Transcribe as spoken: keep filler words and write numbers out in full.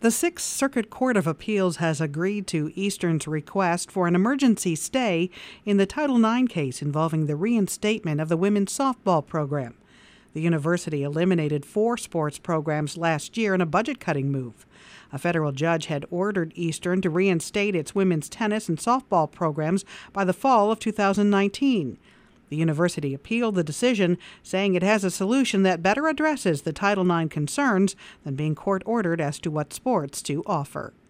The Sixth Circuit Court of Appeals has agreed to Eastern's request for an emergency stay in the Title nine case involving the reinstatement of the women's softball program. The university eliminated four sports programs last year in a budget-cutting move. A federal judge had ordered Eastern to reinstate its women's tennis and softball programs by the fall of two thousand nineteen. The university appealed the decision, saying it has a solution that better addresses the Title nine concerns than being court-ordered as to what sports to offer.